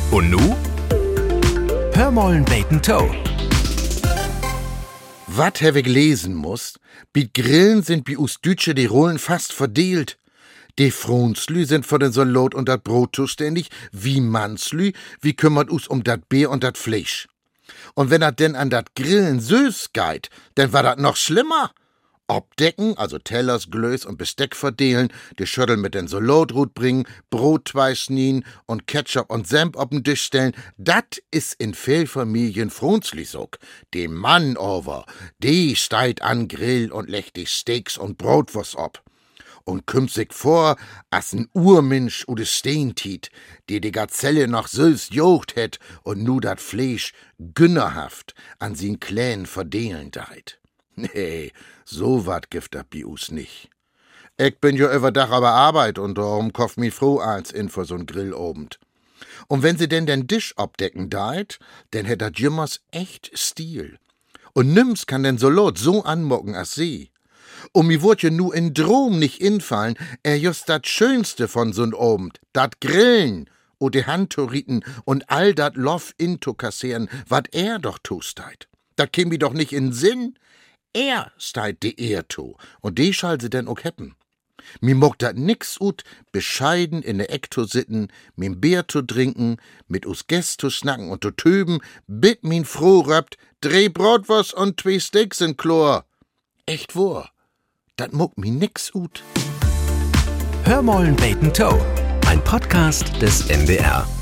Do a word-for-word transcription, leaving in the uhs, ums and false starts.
Und nu? Hör mollen beten Toe. Wat have ich lesen muss? Bi Grillen sind bi us Dütsche die Rollen fast verdeelt. Die Fronslü sind für den Salat und dat Brot zuständig, wie Manslü, wie kümmert us um dat Bier und dat Fleisch. Und wenn dat denn an dat Grillen süß geht, dann war dat noch schlimmer. Abdecken, also Tellers, Glös und Besteck verdelen, die Schüttel mit den Salatrut bringen, Brot zweisnien und Ketchup und Senf auf den Tisch stellen, dat is in viel Familien frunzlich so. Die Mann over, die steigt an Grill und legt die Steaks und Brotwurst ab. Und kümmt sich vor, as n Urmensch oder Steentit, die die Gazelle noch süß jocht het und nu dat Fleisch günnerhaft an sin Klänen verdelen deit. Nee, so wat gibt dat bi us nicht. Ich bin ja überdach aber Arbeit und darum kauf mi froh eins in für so'n Grillobend. Und wenn sie denn den Tisch abdecken deit, denn hätt dat jimmers echt Stil. Und nimm's kann den Salat so anmocken as sie. Und mi wurd ja nu in Drom nicht infallen, er just dat Schönste von so'n Obend, dat Grillen und die Handtoriten und all dat Loff into kassieren, wat er doch tusteit. Da käm mi doch nicht in Sinn. Er steit die Ehr to, und die schall sie denn auch heppen. Mi mogt dat nix ut, bescheiden in der Eck to sitten, min Bier to trinken, mit us Gäst to snacken und to töben, bit min froh röpt, dreh Brotwurst und zwei Steaks in Chlor. Echt wahr, dat mogt mi nix ut. Hör mollen beten Toe. Ein Podcast des M D R.